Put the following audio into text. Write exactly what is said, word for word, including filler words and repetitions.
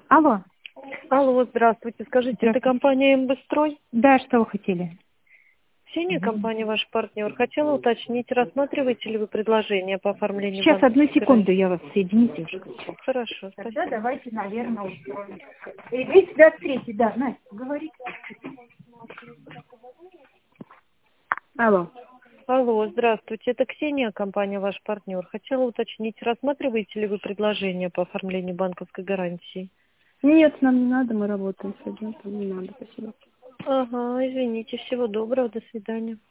Алло. Алло, здравствуйте. Скажите, это Здравствуйте. компания МБ-строй? Да, что вы хотели? Синяя компания ваш партнер. Хотела уточнить, рассматриваете ли вы предложение по оформлению Сейчас, одну банковской секунду, гарантии? я вас соедините уже. Хорошо, Тогда спасибо. давайте, наверное, устроим. двести двадцать три, да, Настя, говори. Алло. Алло, здравствуйте. Это Ксения, компания ваш партнер. Хотела уточнить, рассматриваете ли вы предложение по оформлению банковской гарантии? Нет, нам не надо, мы работаем с агентом, не надо, спасибо. Ага, извините. Всего доброго. До свидания.